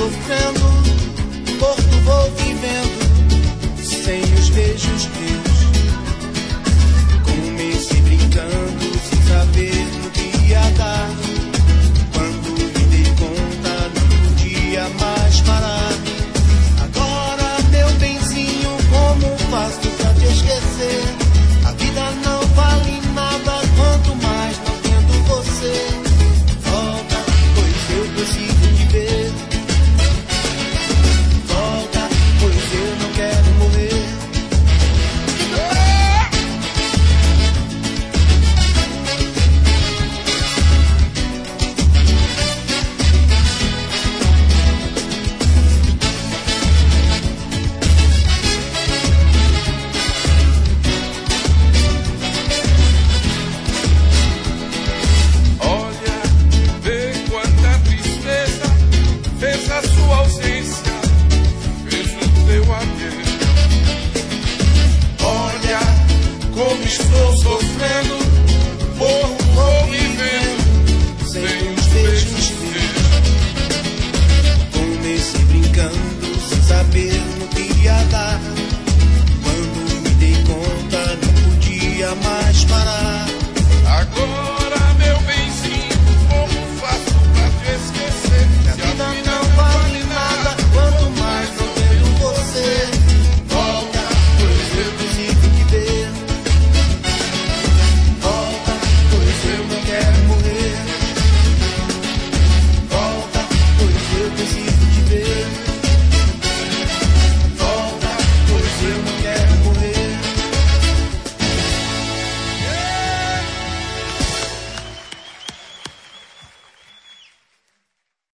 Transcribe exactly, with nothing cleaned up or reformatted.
sofrendo, morto vou vivendo, sem os beijos teus. Comecei brincando, sem saber no que ia dar. Quando me dei conta, não podia mais parar. Agora, meu benzinho, como faço pra te esquecer? A vida não vale nada, quanto mais não tendo você. Volta, pois eu preciso te ver. Volta, pois eu não quero morrer. Estou sofrendo, morro, vou vivendo, sem os beijos teus. Comecei brincando, sem saber no que ia dar.